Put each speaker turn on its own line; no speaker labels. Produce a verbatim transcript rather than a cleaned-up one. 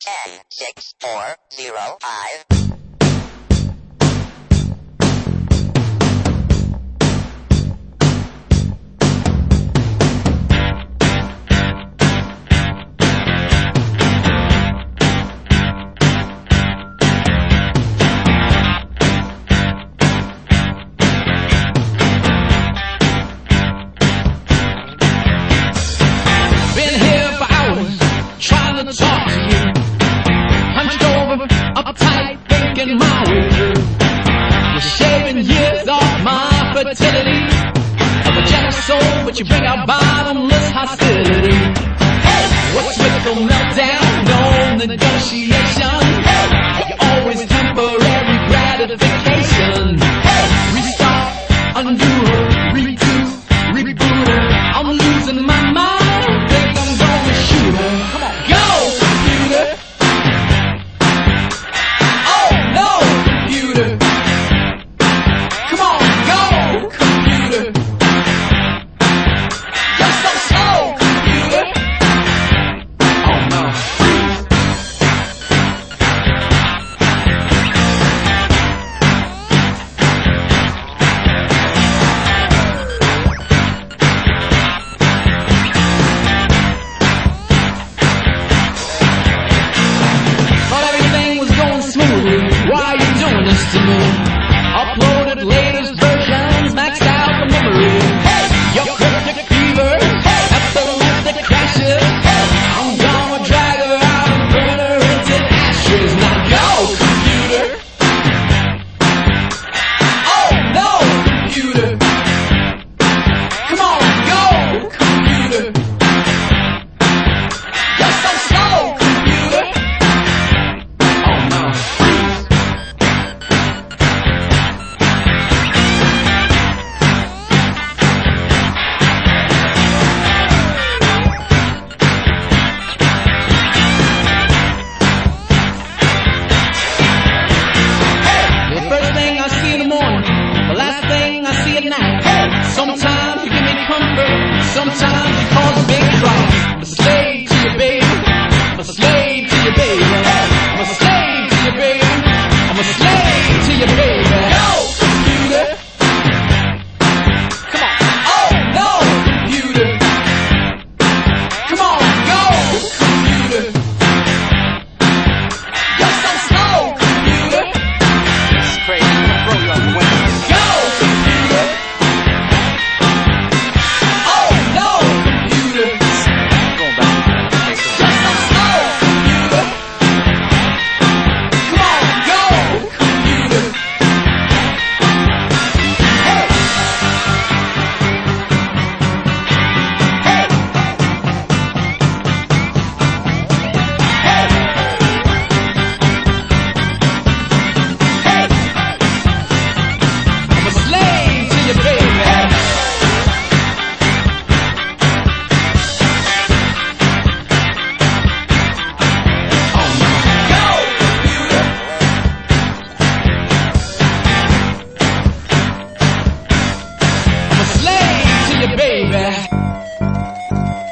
ten six four zero five.
Trying to talk to you, hunched over, uptight, thinking my way through. You're shaving years off my fertility. I'm a jealous soul, but you bring out bottomless hostility. What's with the meltdown? No negotiation. You always temporary gratification. Restart, undo, redo, reboot her. I'm losing my mind. Think I'm gonna shoot her. Come on. Why are you doing this to me? Uploaded latest versions, maxed out the memory. Your cryptic fever, epileptic crashes. I'm gonna drag her out and burn her into ashes. Now go, computer. Oh no, computer. Come on, go, computer. You're so slow, computer. Oh no. Sometimes you give me comfort, sometimes you cause big problems. I'm a slave to your baby, I'm a slave to your baby, I'm a slave to your baby, I'm a slave to your baby. Go, computer. Come on. Oh no, computer. Come on, go, computer. You're so slow, computer. It's crazy. I'm gonna throw you out the window. Go, computer. Baby.